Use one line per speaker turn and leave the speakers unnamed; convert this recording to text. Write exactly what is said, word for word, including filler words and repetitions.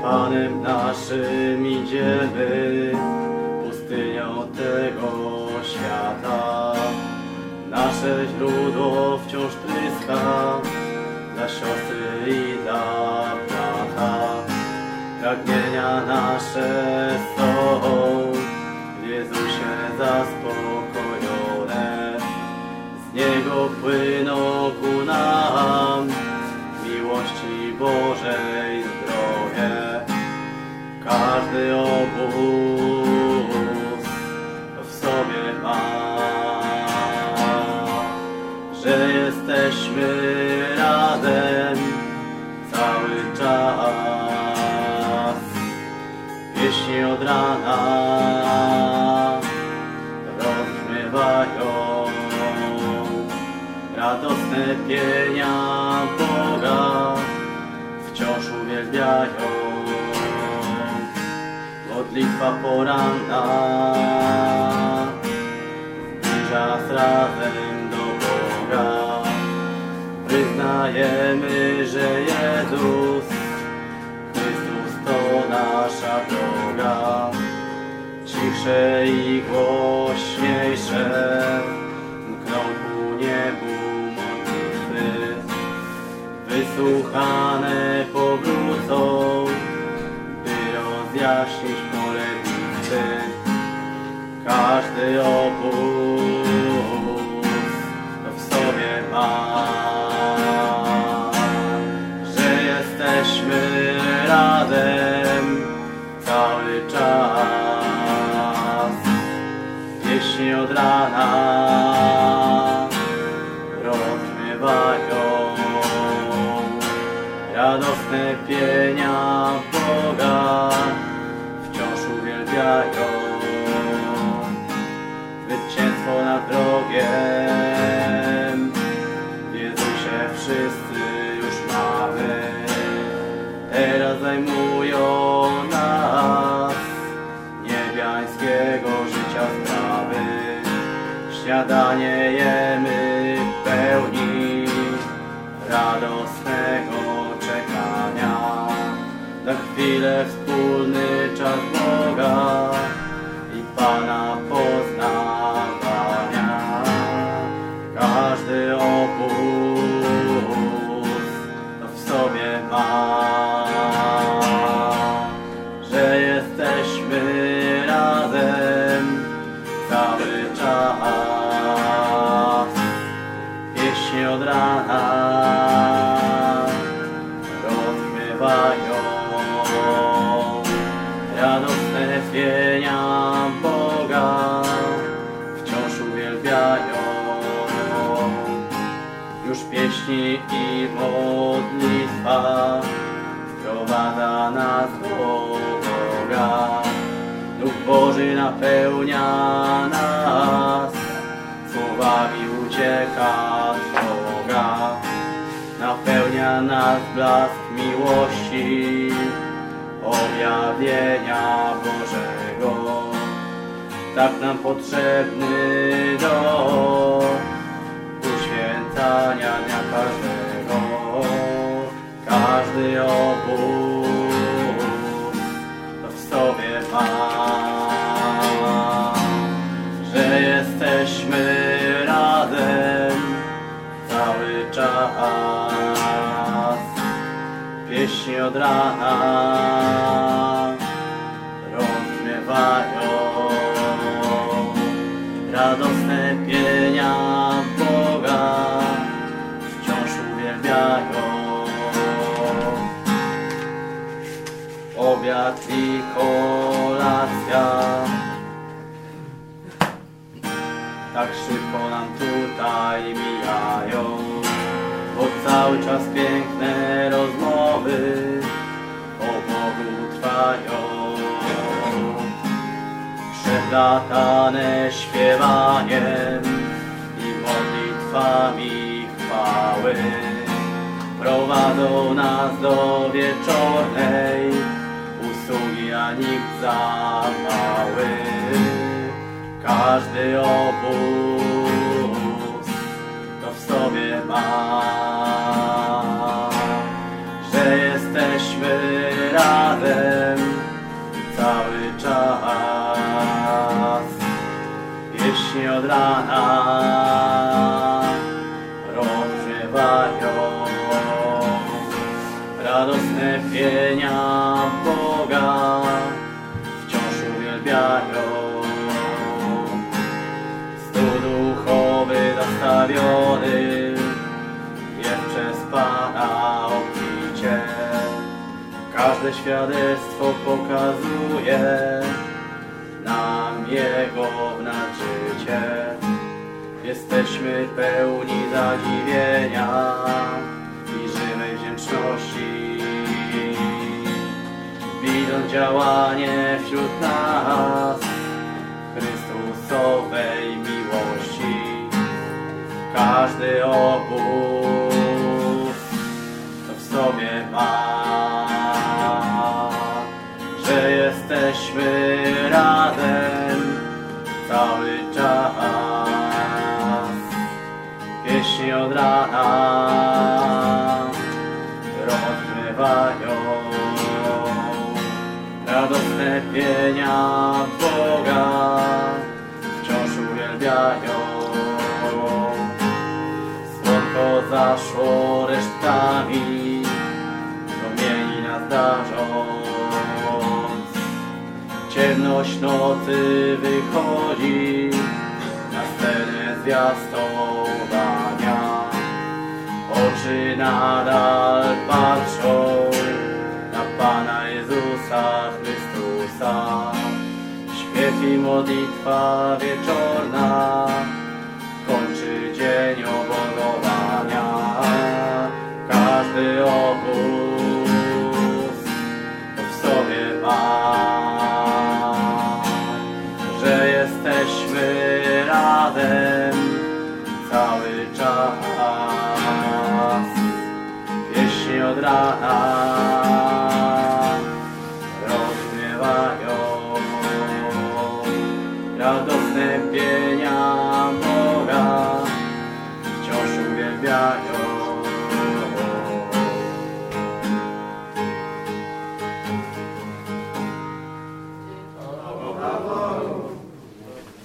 Panem naszym idziemy pustynią tego świata. Nasze źródło wciąż tryska dla siostry i dla brata. Pragnienia nasze są w Jezusie zaspokojone. Z Niego płyną ku nam miłości Bożej zdrowie. Każdy obóz w sobie ma, że jesteśmy razem cały czas. Pieśni od rana rozbrzmiewają, radosne pienia Boga wciąż uwielbiają. Modlitwa poranna zbliża nas razem do Boga. Wyznajemy, że Jezus Chrystus to nasza droga. Cichsze i głośniejsze mkną ku niebu modlitwy. Wysłuchane powrócą, by rozjaśnić pole bitwy. Każdy obóz w sobie ma, że jesteśmy razem cały czas. Pieśni od rana rozbrzmiewają, radosne pienia Boga wciąż uwielbiają. Zwycięstwo nad wrogiem w Jezusie wszyscy już mamy. Teraz zajmują nas niebiańskiego życia sprawy. Śniadanie jemy w pełni radosnego czekania. Na chwilę wspólny czas Boga i Pana poznawania. Każdy obóz w sobie ma, że jesteśmy razem cały czas. Pieśni od rana rozbrzmiewają, radosne pienia Boga wciąż uwielbiają. Już pieśni i modlitwa wprowadza nas do Boga. Duch Boży napełnia nas, słowami ucieka trwoga. Napełnia nas blask miłości, objawienia Bożego. Tak nam potrzebny do uświęcania dnia każdego. Każdy obóz w sobie ma, że jesteśmy razem cały czas. Pieśni od rana rozbrzmiewają, radosne pienia Boga wciąż uwielbiają. Obiad i kolacja tak szybko nam tutaj mijają, bo cały czas piękne rozmowy o Bogu trwają. Przeplatane śpiewaniem i modlitwami chwały prowadzą nas do wieczornej usługi, a nikt za mały. Każdy obóz to w sobie ma, że jesteśmy razem radosne pienia Boga wciąż uwielbiają. Stół duchowy zastawiony jest przez Pana obficie. Każde świadectwo pokazuje nam Jego wnaczycie. Jesteśmy pełni zadziwienia i żymy wdzięczności, widząc działanie wśród nas Chrystusowej miłości. Każdy obóz to w sobie ma, że jesteśmy razem cały czas. Pieśni od rana rozgrywają, radosne pienia Boga wciąż uwielbiają. Słonko zaszło resztkami, promieni nas darząc. Ciemność nocy wychodzi na scenę zwiastowania. Oczy nadal patrzą na Pana Jezusa Chrystusa. Śpiew i modlitwa wieczorna kończy dzień obozowania. Każdy obóz to w sobie ma, że jesteśmy razem cały czas. Pieśni od rana